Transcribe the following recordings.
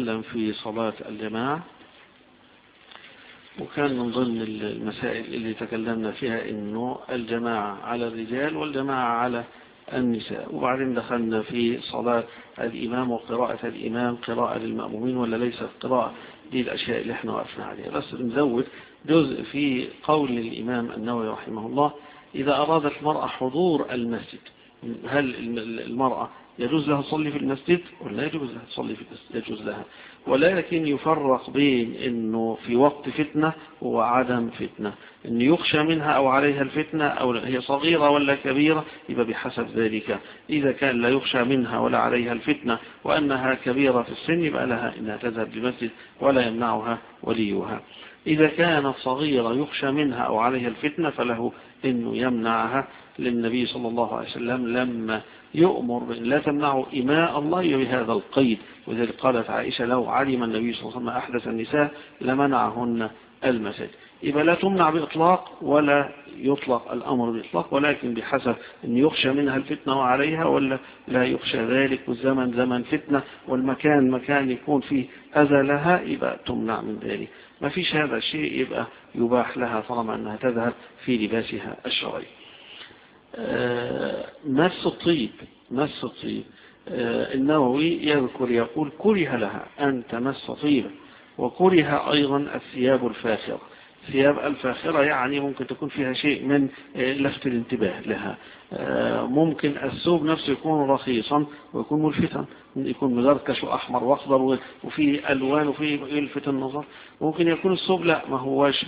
نتكلم في صلاة الجماعة، وكان من ضمن المسائل اللي تكلمنا فيها إنه الجماعة على الرجال والجماعة على النساء. وبعدين دخلنا في صلاة الإمام وقراءة الإمام قراءة للمأمومين ولا ليست قراءة. دي الأشياء اللي احنا وقفنا عليها. بس نزود جزء في قول الإمام النووي رحمه الله: إذا أرادت المرأة حضور المسجد، هل المرأة يجوز لها تصلي في المسجد ولا يجوز لها تصلي في المسجد؟ يجوز لها، ولكن يفرق بين انه في وقت فتنة وعدم فتنة، ان يخشى منها او عليها الفتنة، او هي صغيرة ولا كبيرة، يبقى بحسب ذلك. اذا كان لا يخشى منها ولا عليها الفتنة وانها كبيرة في السن، يبقى لها انها تذهب للمسجد ولا يمنعها وليها. إذا كانت صغيرة يخشى منها أو عليها الفتنة فله إنه يمنعها، للنبي صلى الله عليه وسلم لما يؤمر بأن لا تمنعوا إماء الله بهذا القيد. وذلك قالت عائشة: لو علم النبي صلى الله عليه وسلم أحدث النساء لمنعهن المساجد. يبقى لا تمنع بإطلاق ولا يطلق الأمر بإطلاق، ولكن بحسب أن يخشى منها الفتنة وعليها ولا لا يخشى ذلك، والزمن زمن فتنة والمكان مكان يكون فيه أذى لها، يبقى تمنع من ذلك. ما فيش هذا الشيء، يبقى يباح لها طالما أنها تذهب في لباسها الشرعي. مس الطيب النووي يذكر يقول: كره لها أن تمس طيبا، وكره أيضا الثياب الفاخرة. الثياب الفاخرة يعني ممكن تكون فيها شيء من لفت الانتباه لها. ممكن الثوب نفسه يكون رخيصا ويكون ملفتا، يكون مزركش وأحمر وأخضر وفيه ألوان وفيه يلفت النظر. ممكن يكون الثوب لا ما هواش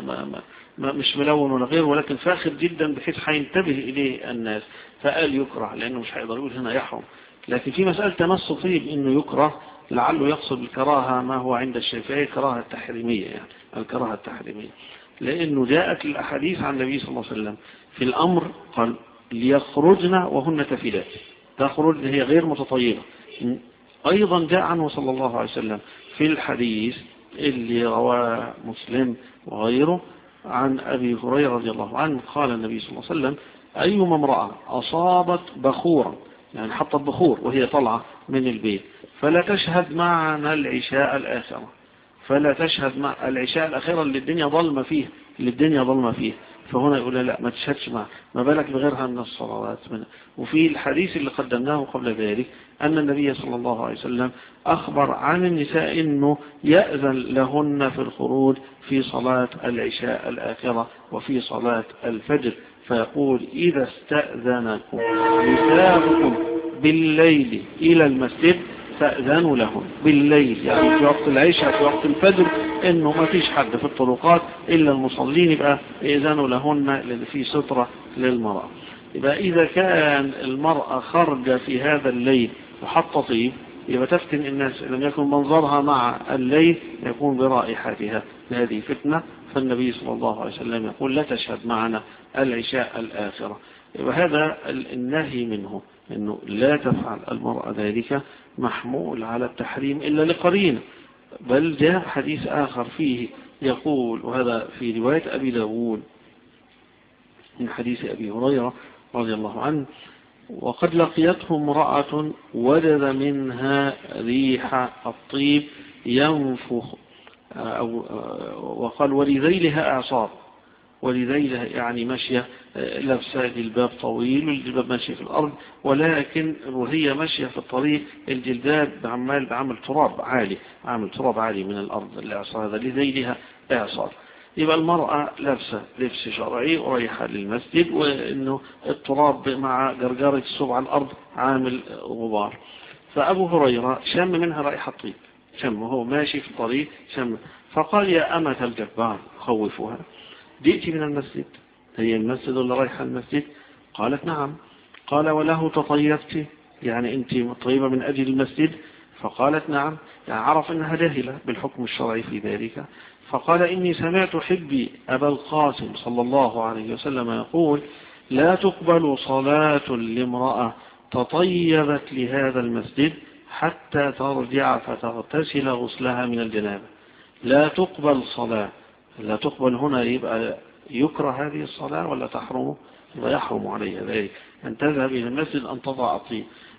مش ملون ولا غير، ولكن فاخر جدا بحيث حينتبه إليه الناس، فقال يكره لأنه مش هيقدر يقول هنا يحرم. لكن في مسألة تمس طيب إنه يكره، لعله يقصد الكراهة ما هو عند الشافعي كراهة التحريمية، يعني الكراهة التحريمية، لأنه جاءت الأحاديث عن النبي صلى الله عليه وسلم في الأمر، قال: ليخرجن وهن تفلات، تخرج هي غير متطيبة. أيضا جاء عنه صلى الله عليه وسلم في الحديث اللي رواه مسلم وغيره عن أبي هريرة رضي الله عنه، قال النبي صلى الله عليه وسلم: أيما امرأة أصابت بخورا، يعني حطت بخور وهي طلعة من البيت، فلا تشهد معنا العشاء الآخرة، فلا تشهد مع العشاء الآخرة اللي الدنيا ظلمة فيه، فهنا يقول لا ما تشهدش معه، ما بالك بغيرها من الصلوات. وفي الحديث اللي قدمناه قبل ذلك أن النبي صلى الله عليه وسلم أخبر عن النساء أنه يأذن لهن في الخروج في صلاة العشاء الآخرة وفي صلاة الفجر، فيقول: إذا استأذنكم نساؤكم بالليل إلى المسجد فأذنوا لهم بالليل، يعني في وقت العشاء في وقت الفجر، إنه ما فيش حد في الطرقات إلا المصلين، يبقى إذنوا لهن لأن في سترة للمرأة. يبقى إذا كان المرأة خرج في هذا الليل وحط طيب، يبقى تفتن الناس، لم يكن منظرها مع الليل يكون برائحتها، هذه فتنة. فالنبي صلى الله عليه وسلم يقول: لا تشهد معنا العشاء الآخرة. يبقى هذا النهي منه أنه لا تفعل المرأة ذلك محمول على التحريم إلا لقرينة. بل جاء حديث آخر فيه يقول، وهذا في رواية أبي داود من حديث أبي هريرة رضي الله عنه: وقد لقيته امرأة وجد منها ريح الطيب ينفخ، وقال: ولذيلها أعصار، ولذيلها يعني ماشية لابسة جلباب طويل والجلباب ماشية في الأرض، ولكن وهي ماشية في الطريق الجلباب بعمل تراب عالي من الأرض، الإعصار هذا لذيلها إعصار. يبقى المرأة لابسة لبس شرعي ورايحة للمسجد، وإنه التراب مع جرجرة الصوب على الأرض عامل غبار. فأبو هريرة شم منها رائحة طيب، شم وهو ماشي في الطريق شم، فقال: يا أمة الجبار خوفها، جئت من المسجد، هي المسجد ولا رايحة المسجد؟ قالت: نعم. قال: وله تطيبت، يعني أنت طيبة من أجل المسجد؟ فقالت: نعم. يعني عرف أنها جاهلة بالحكم الشرعي في ذلك. فقال: إني سمعت حبي أبا القاسم صلى الله عليه وسلم يقول: لا تقبل صلاة لامرأة تطيبت لهذا المسجد حتى ترجع فتغتسل غسلها من الجنابة. لا تقبل صلاة، لا تقبل هنا يبقى يكره هذه الصلاة ولا تحرم؟ يبقى يحرم عليها ذلك أن تذهب إلى المسجد أن تضع الطيب.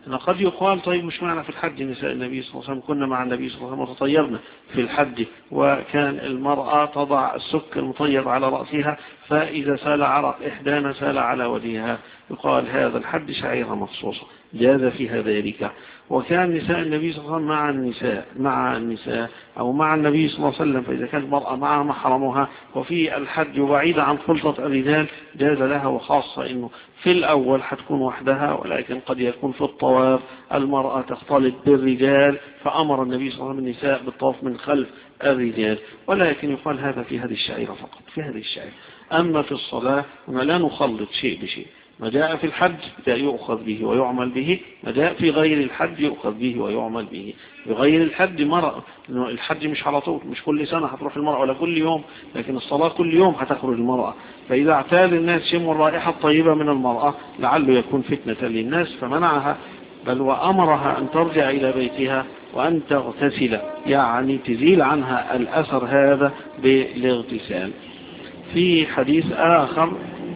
أن قد يقال طيب مش معنى في الحج نساء النبي صلى الله عليه وسلم كنا مع النبي صلى الله عليه وسلم وتطيبنا في الحج، وكان المرأة تضع السك المطيب على رأسها، فإذا سال عرق إحدانا سال على وجهها، يقال هذا الحج شعيرة مخصوصة جاز فيها ذلك. وكان نساء النبي صلى الله عليه وسلم مع النساء أو مع النبي صلى الله عليه وسلم، فإذا كانت المرأة معها محرمها وفي الحج بعيدة عن خلطة الرجال جاز لها، وخاصة إنه في الأول هتكون وحدها، ولكن قد يكون في الطواف المرأة تختلط بالرجال، فأمر النبي صلى الله عليه وسلم النساء بالطواف من خلف الرجال، ولكن يقال هذا في هذه الشعيرة فقط، في هذه الشعيرة. أما في الصلاة لا نخلط شيء بشيء، ما جاء في الحج يؤخذ به ويعمل به، ما جاء في غير الحج يؤخذ به ويعمل به. بغير الحج مرأة، الحج مش على طول، مش كل سنة هتروح المرأة ولا كل يوم، لكن الصلاة كل يوم هتخرج المرأة، فإذا اعتاد الناس شموا الرائحة الطيبة من المرأة لعله يكون فتنة للناس فمنعها، بل وأمرها أن ترجع إلى بيتها وأن تغتسل، يعني تزيل عنها الأثر هذا بالاغتسال. في حديث آخر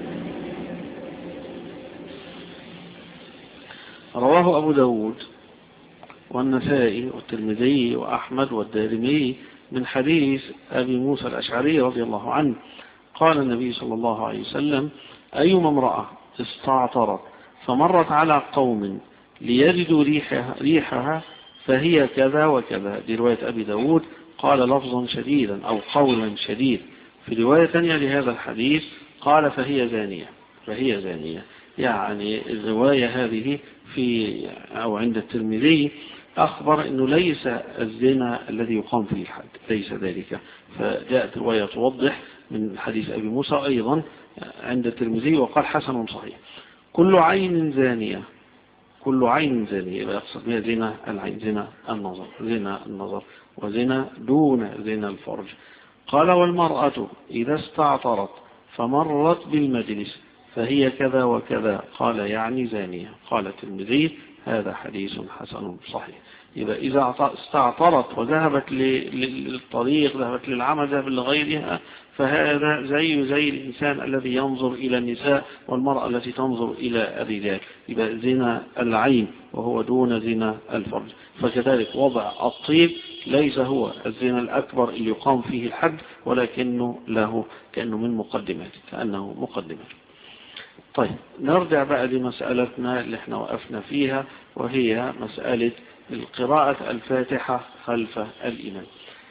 رواه أبو داود والنسائي والترمذي وأحمد والدارمي من حديث أبي موسى الأشعري رضي الله عنه قال النبي صلى الله عليه وسلم: أيما امرأة استعطرت فمرت على قوم ليجدوا ريحها فهي كذا وكذا. دي رواية أبي داود، قال لفظا شديدا أو قولا شديد. في رواية ثانية لهذا الحديث قال فهي زانية، فهي زانية. يعني الرواية هذه في أو عند الترمذي أخبر أنه ليس الزنا الذي يقام فيه الحد، ليس ذلك، فجاءت رواية توضح من حديث أبي موسى أيضا عند الترمذي وقال حسن صحيح. كل عين زانية، كل عين زانية، يقصد بها زنا العين، زنا النظر، زنا النظر وزنا دون زنا الفرج. قال والمرأة إذا استعطرت فمرت بالمجلس فهي كذا وكذا، قال يعني زانية. قال الترمذي هذا حديث حسن صحيح. إذا استعطرت وذهبت للطريق، ذهبت للعمل، ذهبت لغيرها، فهذا زي الإنسان الذي ينظر إلى النساء والمرأة التي تنظر إلى الرجال، يبقى زنا العين وهو دون زنا الفرج. فكذلك وضع الطيب ليس هو الزنا الأكبر اللي يقام فيه الحد، ولكنه له كأنه من مقدمات، كأنه مقدمات. طيب نرجع بقى لمسألتنا اللي احنا وقفنا فيها، وهي مسألة القراءة الفاتحة خلف الإمام.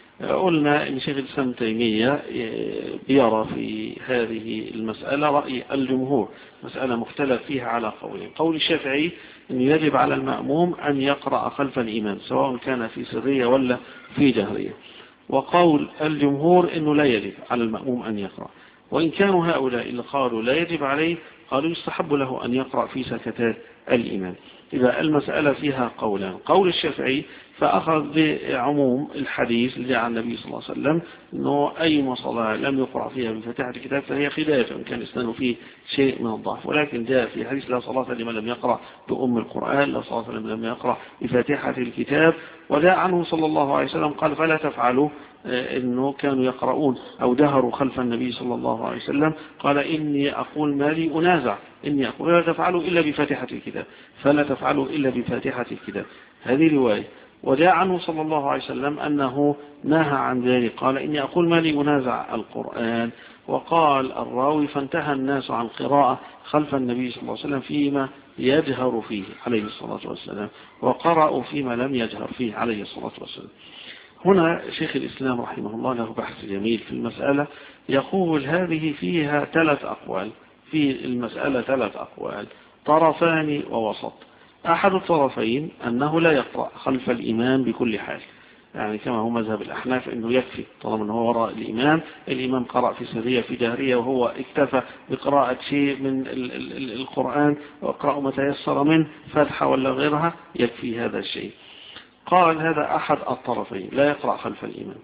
قلنا ان شيخ الإسلام تيمية بيرى في هذه المسألة رأي الجمهور، مسألة مختلف فيها على قولين. قول الشافعي أن يجب على المأموم أن يقرأ خلف الإمام سواء كان في سرية ولا في جهرية، وقول الجمهور أنه لا يجب على المأموم أن يقرأ. وإن كانوا هؤلاء اللي قالوا لا يجب عليه قالوا يستحب له أن يقرأ في سكتات الإمام. إذا المسألة فيها قولان. قول الشافعي فأخذ بعموم الحديث اللي عن النبي صلى الله عليه وسلم أنه أي صلاة لم يقرأ فيها بفاتحة الكتاب فهي خلاف، إن كان إسناده فيه شيء من الضعف، ولكن جاء في حديث لا صلاة لمن لم يقرأ بأم القرآن، لا صلاة لمن لم يقرأ بفاتحة الكتاب. وجاء عنه صلى الله عليه وسلم قال فلا تفعلوا، إنه كانوا يقرؤون أو جهروا خلف النبي صلى الله عليه وسلم، قال إني أقول ما لي أنازع، إني أقول لا تفعلوا إلا بفاتحة الكتاب، فلا تفعلوا إلا بفاتحة الكتاب. هذه رواية. وجاء عنه صلى الله عليه وسلم أنه نهى عن ذلك، قال إني أقول ما لي أنازع القرآن. وقال الراوي فانتهى الناس عن قراءة خلف النبي صلى الله عليه وسلم فيما يجهر فيه عليه الصلاة والسلام، وقرأوا فيما لم يجهر فيه عليه الصلاة والسلام. هنا شيخ الإسلام رحمه الله له بحث جميل في المسألة، يقول هذه فيها 3 أقوال، في المسألة 3 أقوال، طرفان ووسط. أحد الطرفين أنه لا يقرأ خلف الإمام بكل حال، يعني كما هو مذهب الأحناف أنه يكفي طالما أنه وراء الإمام قرأ في سرية في جهرية وهو اكتفى بقراءة شيء من القرآن وقرأ ما تيسر منه فتحة ولا غيرها، يكفي هذا الشيء. قال هذا أحد الطرفين، لا يقرأ خلف الإمام.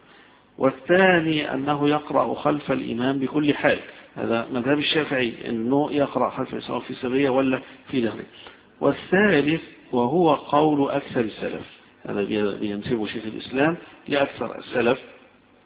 والثاني أنه يقرأ خلف الإمام بكل حال، هذا مذهب الشافعي أنه يقرأ خلف سواء في سرية ولا في جهرية. والثالث وهو قول أكثر السلف، هذا ينسب شيخ الإسلام لأكثر السلف،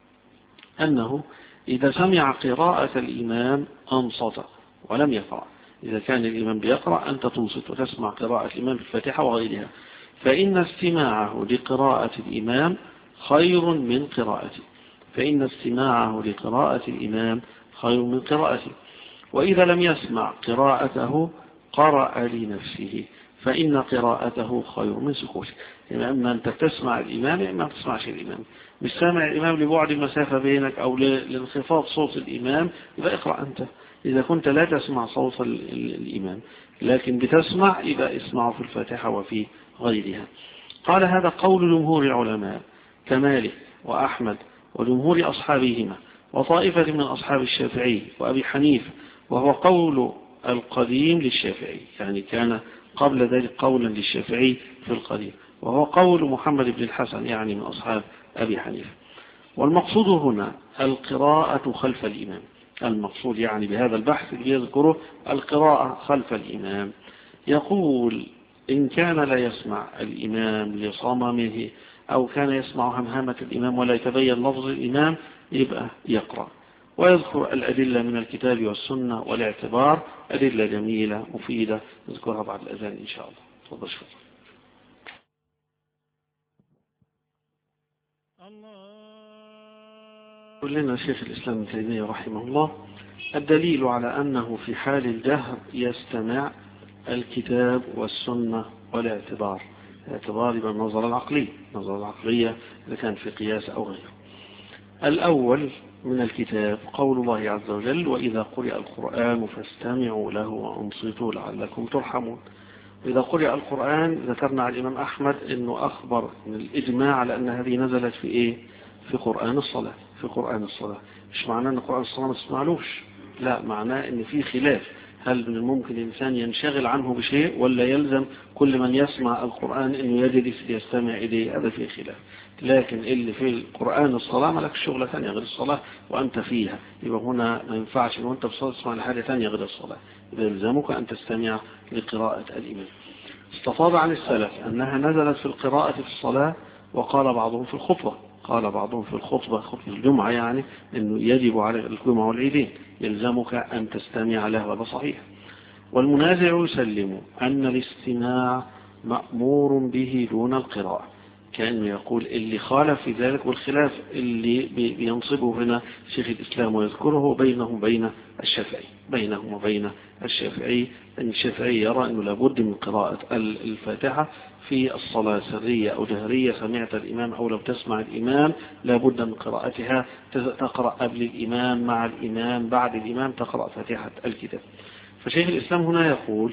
أنه إذا سمع قراءة الإمام أنصت ولم يقرأ، إذا كان الإمام بيقرأ أنت تنصت وتسمع قراءة الإمام في الفاتحة وغيرها، فإن استماعه لقراءة الإمام خير من قراءته، فإن استماعه لقراءة الإمام خير من قراءته. وإذا لم يسمع قراءته قرأ لنفسه، فإن قراءته خير من سكوته. يعني أما أنت تسمع الإمام إما ما تسمعش الإمام، مش سامع الإمام لبعد المسافة بينك أو لانخفاض صوت الإمام، يبقى اقرأ أنت. إذا كنت لا تسمع صوت الإمام لكن بتسمع، يبقى اسمعه في الفاتحة وفي غيرها. قال هذا قول جمهور العلماء كمالك وأحمد وجمهور أصحابهما وطائفة من أصحاب الشافعي وأبي حنيفة، وهو قول القديم للشافعي، يعني كان قبل ذلك قولا للشافعي في القديم، وهو قول محمد بن الحسن يعني من أصحاب أبي حنيفة. والمقصود هنا القراءة خلف الإمام، المقصود يعني بهذا البحث اللي يذكره القراءة خلف الإمام. يقول إن كان لا يسمع الإمام لصممه أو كان يسمع همهمة الإمام ولا يتبين لفظ الإمام يبقى يقرأ، ويذكر الأدلة من الكتاب والسنة والاعتبار، أدلة جميلة مفيدة نذكرها بعد الأذان إن شاء الله. تفضل شكرا. يقول لنا شيخ الإسلام ابن تيمية رحمه الله الدليل على أنه في حال الجهر يستمع الكتاب والسنة والاعتبار. الاعتبار يبقى النظر العقلي، النظر العقلية إذا كان في قياس أو غيره. الأول من الكتاب قول الله عز وجل وإذا قرئ القرآن فاستمعوا له وأنصتوا لعلكم ترحمون. إذا قرئ القرآن ذكرنا على الإمام أحمد أنه أخبر من الإجماع على أن هذه نزلت في إيه؟ في قرآن الصلاة. في قرآن الصلاة مش معناه أن قرآن الصلاة ما تسمعلوش، لا، معناه أن في خلاف، هل من الممكن الإنسان ينشغل عنه بشيء ولا يلزم كل من يسمع القرآن أنه يجلس يستمع إليه؟ هذا فيه خلاف. لكن اللي في القرآن الصلاة ما لك شغلة ثانية غير الصلاة وأنت فيها، يبقى هنا ما ينفعش وأنت بصلاة تسمع لحاجة ثانية غير الصلاة، يلزمك أن تستمع لقراءة الإمام. استفاض عن السلف أنها نزلت في القراءة في الصلاة، وقال بعضهم في الخطبة، قال بعضهم في الخطبة، خطبة الجمعة يعني أنه يجب على الجمعة والعيدين يلزمك أن تستمع له، هذا صحيح. والمنازع يسلم أن الاستماع مأمور به دون القراءة، كأنه يقول اللي خالف في ذلك، والخلاف اللي بينصبه هنا شيخ الإسلام ويذكره بينهم بين الشافعي، بينهم وبين الشافعي، أن الشافعي يرى أنه لابد من قراءة الفاتحة في الصلاة سرية أو جهرية، سمعت الإمام أو لم تسمع الإمام لابد من قراءتها، تقرأ قبل الإمام، مع الإمام، بعد الإمام، تقرأ فاتحة الكتاب. فشيخ الإسلام هنا يقول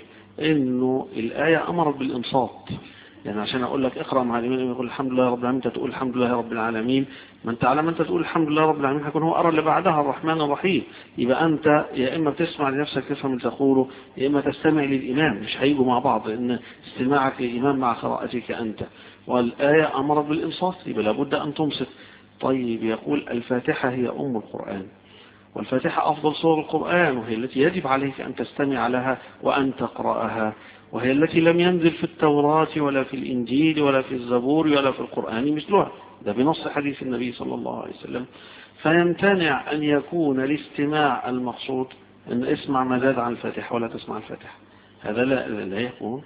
إنه الآية أمرت بالإنصات، يعني عشان أقول لك اقرأ مع الإمام يقول الحمد لله رب العالمين، أنت تقول الحمد لله رب العالمين، ما أنت على ما أنت تقول الحمد لله رب العالمين هيكون هو أرى اللي بعدها الرحمن الرحيم، يبقى أنت يا إما بتسمع لنفسك تفهم اللي تقوله، يا إما تستمع للإمام، مش هيجوا مع بعض، لأن استماعك للإمام مع قراءتك أنت. والآية أمرت بالإنصات، يبقى لابد أن تنصت. طيب يقول الفاتحة هي أم القرآن، والفاتحة أفضل سور القرآن، وهي التي يجب عليك أن تستمع لها وأن تقرأها، وهي التي لم ينزل في التوراة ولا في الإنجيل ولا في الزبور ولا في القرآن مثلها، ده بنص حديث النبي صلى الله عليه وسلم. فيمتنع أن يكون الاستماع المقصود أن اسمع ما زاد عن الفاتحة ولا تسمع الفاتحة، هذا لا يكون.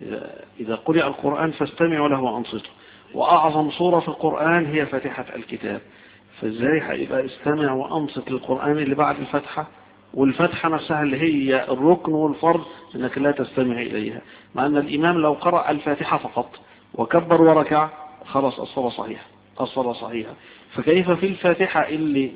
إذا قرأ القرآن فاستمعوا له وأنصتوا، وأعظم سورة في القرآن هي فاتحة الكتاب، فازاي هيبقى استمع وأنصت للقرآن اللي بعد الفتحة، والفتحة نفسها اللي هي الركن والفرض انك لا تستمع اليها، مع ان الامام لو قرأ الفاتحة فقط وكبر وركع خلاص الصلاة صحيحة، الصلاة صحيحة. فكيف في الفاتحة اللي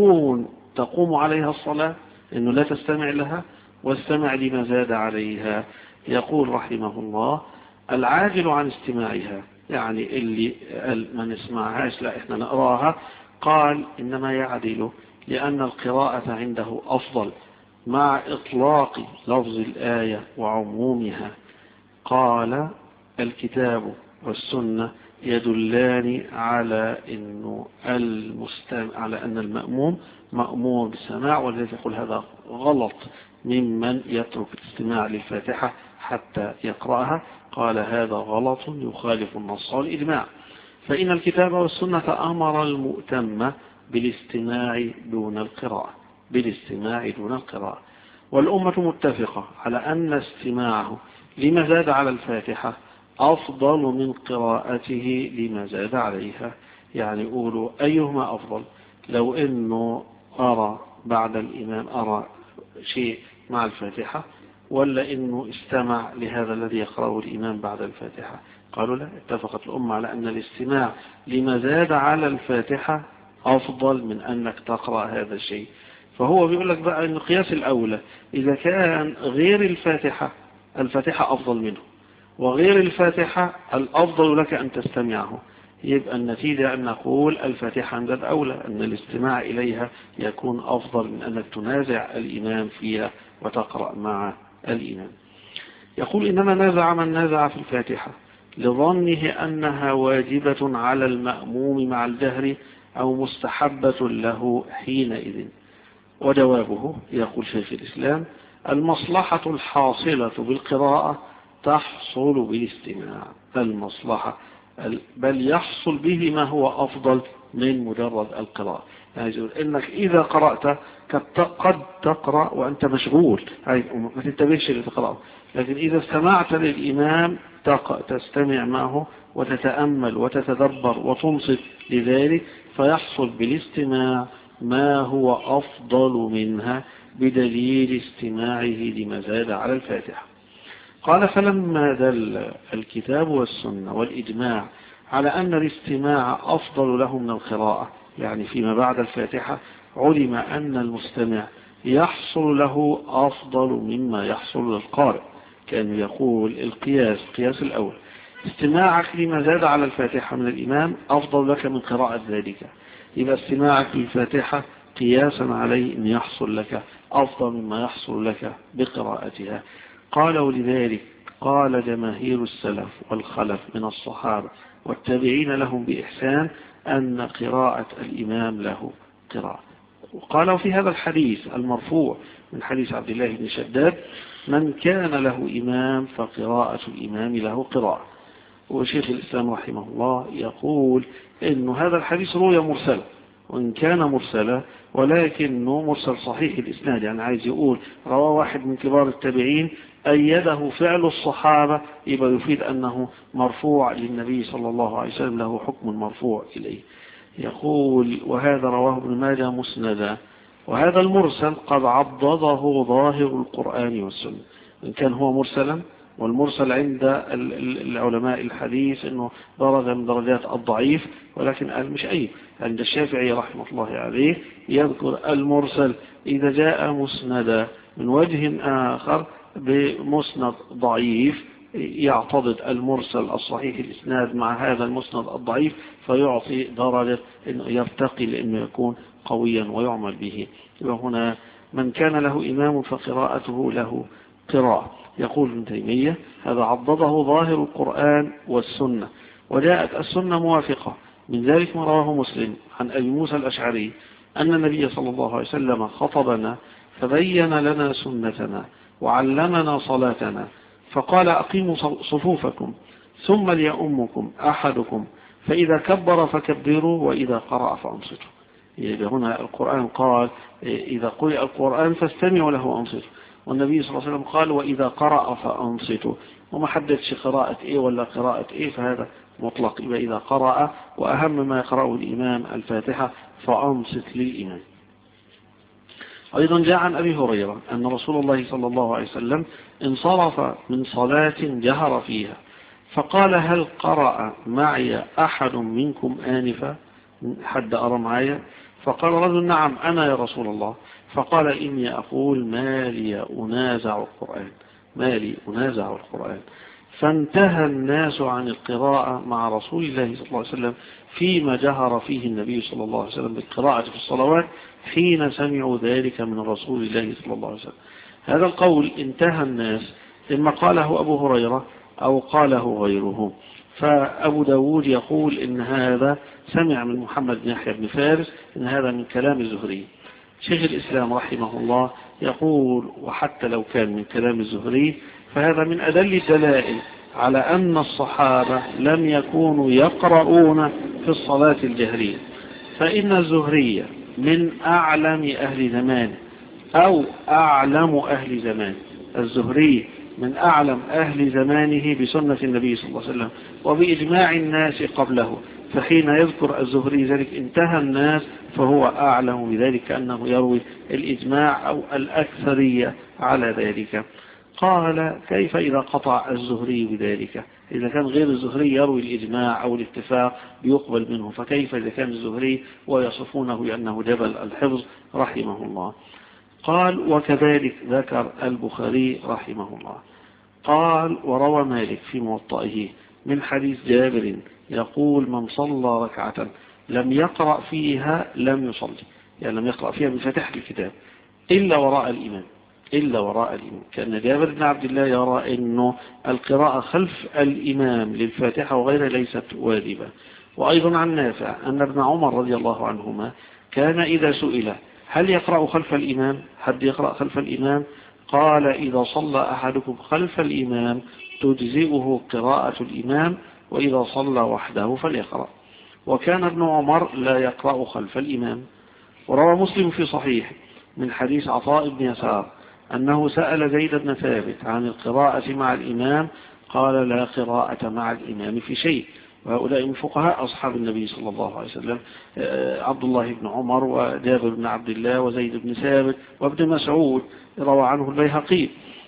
تقوم عليها الصلاة انه لا تستمع لها واستمع لما زاد عليها؟ يقول رحمه الله العاجل عن استماعها، يعني اللي ما نسمعهاش لا احنا نقراها، قال إنما يعدل لأن القراءة عنده أفضل مع إطلاق لفظ الآية وعمومها. قال الكتاب والسنة يدلان على على أن المأموم مأمور بالسماع، ولذلك يقول هذا غلط ممن يترك الاستماع للفاتحة حتى يقرأها. قال هذا غلط يخالف النص والإجماع، فإن الكتاب والسنة أمر المؤتم بالاستماع دون القراءة، بالاستماع دون القراءة. والأمة متفقة على أن استماعه لما زاد على الفاتحة أفضل من قراءته لما زاد عليها. يعني يقولوا أيهما أفضل، لو أنه أرى بعد الإمام أرى شيء مع الفاتحة، ولا أنه استمع لهذا الذي يقرأه الإمام بعد الفاتحة؟ قالوا لا، اتفقت الأمة على أن الاستماع لما زاد على الفاتحة أفضل من أنك تقرأ هذا الشيء. فهو بيقول لك بقى أن قياس الأولى إذا كان غير الفاتحة أفضل منه، وغير الفاتحة الأفضل لك أن تستمعه، يبقى النتيجة أن نقول الفاتحة عند الأولى، أن الاستماع إليها يكون أفضل من أنك تنازع الإمام فيها وتقرأ مع الإمام. يقول إنما نازع من نازع في الفاتحة لظنه أنها واجبة على المأموم مع الجهر أو مستحبة له حينئذ. وجوابه يقول شيخ الإسلام: المصلحة الحاصلة بالقراءة تحصل بالاستماع، المصلحة بل يحصل به ما هو أفضل من مجرد القراءة. يعني يقول إنك إذا قرأت قد تقرأ وأنت مشغول، ما تنتبهش لتقرأه، لكن إذا استمعت للإمام تستمع معه وتتأمل وتتدبر وتنصت لذلك، فيحصل بالاستماع ما هو أفضل منها بدليل استماعه لما زاد على الفاتحة. قال: فلما دل الكتاب والسنة والإجماع على أن الاستماع أفضل له من القراءة، يعني فيما بعد الفاتحة، علم أن المستمع يحصل له أفضل مما يحصل للقارئ. كان يقول قياس الأول: استماعك لما زاد على الفاتحة من الإمام أفضل لك من قراءة ذلك، يبقى استماعك للفاتحة قياسا عليه أن يحصل لك أفضل مما يحصل لك بقراءتها. قال: ولذلك قال جماهير السلف والخلف من الصحابة والتابعين لهم بإحسان أن قراءة الإمام له قراءة. وقالوا في هذا الحديث المرفوع من حديث عبد الله بن شداد: من كان له إمام فقراءة الإمام له قراءة. وشيخ الإسلام رحمه الله يقول إن هذا الحديث روي مرسلا، وإن كان مرسلا ولكنه مرسل صحيح الإسناد، يعني عايز يقول رواه واحد من كبار التابعين أيده فعل الصحابة، يبقى يفيد أنه مرفوع للنبي صلى الله عليه وسلم، له حكم مرفوع إليه. يقول: وهذا رواه ابن ماجه مسندا، وهذا المرسل قد عضده ظاهر القرآن والسنة. إن كان هو مرسلا، والمرسل عند العلماء الحديث أنه درجة من درجات الضعيف، ولكن قال مش أي، عند الشافعي رحمه الله عليه يذكر المرسل إذا جاء مسندا من وجه آخر بمسند ضعيف، يعتضد المرسل الصحيح الإسناد مع هذا المسند الضعيف، فيعطي درجة أنه يرتقي لأنه يكون قويا ويعمل به. وهنا من كان له إمام فقراءته له قراءة. يقول ابن تيمية: هذا عضده ظاهر القرآن والسنة، وجاءت السنة موافقة. من ذلك ما رواه مسلم عن أبي موسى الأشعري أن النبي صلى الله عليه وسلم خطبنا فبين لنا سنتنا وعلمنا صلاتنا، فقال: أقيموا صفوفكم ثم ليؤمكم أحدكم، فإذا كبر فكبروا وإذا قرأ فأنصتوا. يعني هنا القرآن قال: إذا قرأ القرآن فاستمعوا له وأنصتوا، والنبي صلى الله عليه وسلم قال: وإذا قرأ فأنصتوا، وما حددش قراءة إيه ولا قراءة إيه، فهذا مطلق. يبقى إذا قرأ، وأهم ما يقرأه الإمام الفاتحة، فأنصت للإمام. أيضا جاء عن أبي هريرة أن رسول الله صلى الله عليه وسلم انصرف من صلاة جهر فيها، فقال: هل قرأ معي أحد منكم آنفا؟ حد أرى معي؟ فقال رجل: نعم أنا يا رسول الله. فقال: إني أقول ما لي أنازع القرآن. فانتهى الناس عن القراءة مع رسول الله صلى الله عليه وسلم فيما جهر فيه النبي صلى الله عليه وسلم بالقراءة في الصلوات حين سمعوا ذلك من رسول الله صلى الله عليه وسلم. هذا القول انتهى الناس إما قاله أبو هريرة أو قاله غيره. فأبو داود يقول إن هذا سمع من محمد بن يحيى بن فارس، إن هذا من كلام الزهري. شيخ الإسلام رحمه الله يقول: وحتى لو كان من كلام الزهري فهذا من أدل الدلائل على أن الصحابة لم يكونوا يقرؤون في الصلاة الجهرية، فإن الزهري من أعلم أهل زمانه أو أعلم أهل زمان. الزهري من أعلم أهل زمانه بسنة النبي صلى الله عليه وسلم وبإجماع الناس قبله، فحين يذكر الزهري ذلك انتهى الناس فهو أعلم بذلك، كأنه يروي الإجماع أو الأكثرية على ذلك. قال كيف إذا قطع الزهري بذلك؟ إذا كان غير الزهري يروي الإجماع أو الاتفاق بيقبل منه، فكيف إذا كان الزهري ويصفونه بأنه جبل الحفظ رحمه الله؟ قال وكذلك ذكر البخاري رحمه الله. قال وروى مالك في موطئه من حديث جابر يقول من صلى ركعة لم يقرأ فيها لم يصلي، يعني لم يقرأ فيها بفتح الكتاب إلا وراء الإمام، إلا وراء الإمام. كان جابر بن عبد الله يرى أنه القراءة خلف الإمام للفاتحة وغيرها ليست واجبة. وأيضا عن نافع أن ابن عمر رضي الله عنهما كان إذا سئل هل يقرأ خلف الإمام، حد يقرأ خلف الإمام؟ قال إذا صلى أحدكم خلف الإمام تجزئه قراءة الإمام، وإذا صلى وحده فليقرأ. وكان ابن عمر لا يقرأ خلف الإمام. وروى مسلم في صحيح من حديث عطاء بن يسار أنه سأل زيد بن ثابت عن القراءة مع الإمام، قال لا قراءة مع الإمام في شيء. وهؤلاء من فقهاء أصحاب النبي صلى الله عليه وسلم، عبد الله بن عمر وجابر بن عبد الله وزيد بن ثابت وابن مسعود روى عنه البيهقي.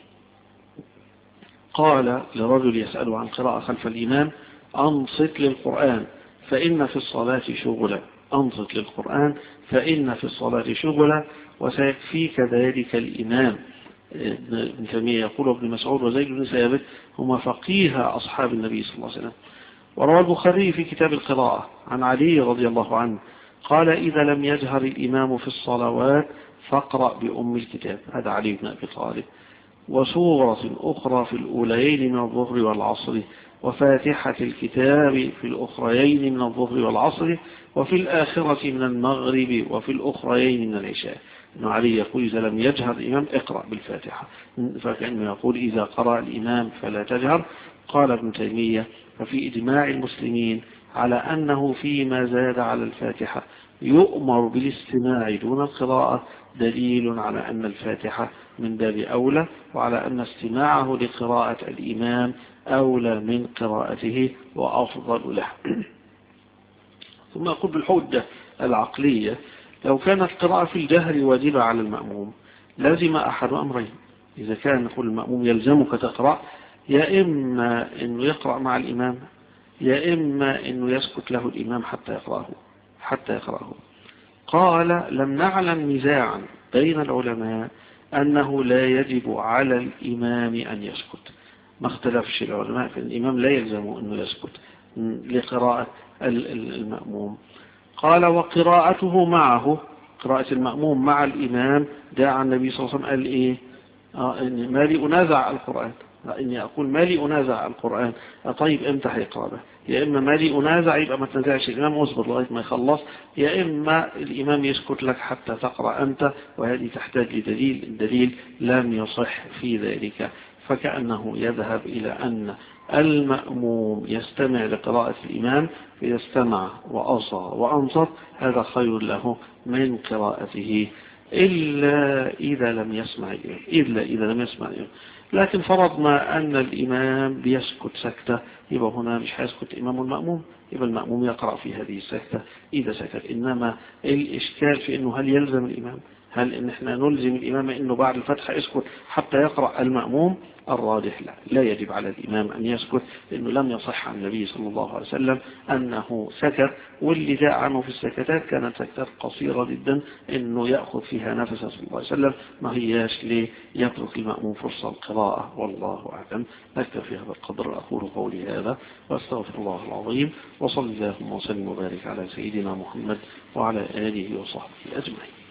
قال لرجل يسأل عن قراءة خلف الإمام أنصت للقرآن فإن في الصلاة شغلا، أنصت للقرآن فإن في الصلاة شغلا وسيكفيك ذلك الإمام. ابن تيمية يقول ابن مسعود وزيد بن ثابت هما فقيه أصحاب النبي صلى الله عليه وسلم. وروى البخاري في كتاب القراءة عن علي رضي الله عنه قال إذا لم يجهر الإمام في الصلوات فاقرأ بأم الكتاب، هذا علي بن أبي طالب، وسورة أخرى في الأوليين من الظهر والعصر، وفاتحة الكتاب في الأخريين من الظهر والعصر، وفي الآخرة من المغرب، وفي الأخريين من العشاء. ابن علي يقول إذا لم يجهر الإمام اقرأ بالفاتحة، فكأنه يقول إذا قرأ الإمام فلا تجهر. قال ابن تيمية ففي إجماع المسلمين على أنه فيما زاد على الفاتحة يؤمر بالاستماع دون القراءة دليل على أن الفاتحة من باب أولى، وعلى أن استماعه لقراءة الإمام أولى من قراءته وأفضل له. ثم أقول بالحجة العقلية لو كانت القراءة في الجهر واجبة على المأموم لازم أحد أمرين. إذا كان يقول المأموم يلزمك تقرأ، يا إما أنه يقرأ مع الإمام، يا إما أنه يسكت له الإمام حتى يقرأه. قال لم نعلم نزاعا بين العلماء أنه لا يجب على الإمام أن يسكت، ما اختلفش العلماء في الإمام لا يلزم أنه يسكت لقراءة المأموم. قال وقراءته معه، قراءة المأموم مع الإمام جاء عن النبي صلى الله عليه وسلم قال إيه؟ ما لي أنازع القرآن، إني أقول ما لي أنازع القرآن. طيب امتى هيقرأ به؟ يا إما ما لي أنازع يبقى ما تنازعش الإمام واصبر لغاية ما يخلص، يا إما الإمام يسكت لك حتى تقرأ أنت، وهذه تحتاج لدليل، الدليل لم يصح في ذلك. فكأنه يذهب إلى أن المأموم يستمع لقراءة الإمام، فإذا استمع وأصغى وأنصت هذا خير له من قراءته إلا إذا لم يسمع الإمام. لكن فرضنا أن الإمام بيسكت سكتة، يبقى هنا مش هيسكت إمام المأموم، يبقى المأموم يقرأ في هذه السكتة إذا سكت. إنما الإشكال في أنه هل يلزم الإمام، هل إن إحنا نلزم الإمام أنه بعد الفتحة يسكت حتى يقرأ المأموم؟ الراجح لا يجب على الإمام أن يسكت، لأنه لم يصح عن النبي صلى الله عليه وسلم أنه سكت، واللي جاء عنه في السكتات كانت سكتات قصيرة جدا أنه يأخذ فيها نفسه صلى الله عليه وسلم، ما هياش ليترك المأموم فرصة القراءة. والله أعلم. نكتفي هذا القدر، أقول قولي هذا وأستغفر الله العظيم، وصلى اللهم وسلم وبارك على سيدنا محمد وعلى آله وصحبه أجمعين.